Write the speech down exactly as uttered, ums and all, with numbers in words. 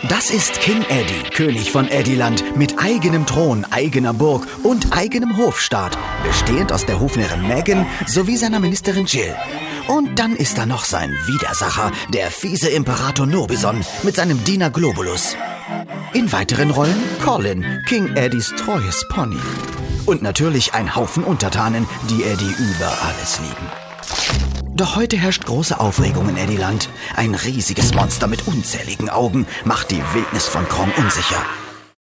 Das ist King Eddie, König von Eddieland, mit eigenem Thron, eigener Burg und eigenem Hofstaat, bestehend aus der Hofnarrin Megan sowie seiner Ministerin Jill. Und dann ist da noch sein Widersacher, der fiese Imperator Nobison mit seinem Diener Globulus. In weiteren Rollen Colin, King Eddies treues Pony. Und natürlich ein Haufen Untertanen, die Eddie über alles lieben. Doch heute herrscht große Aufregung in Eddieland. Ein riesiges Monster mit unzähligen Augen macht die Wildnis von Kong unsicher.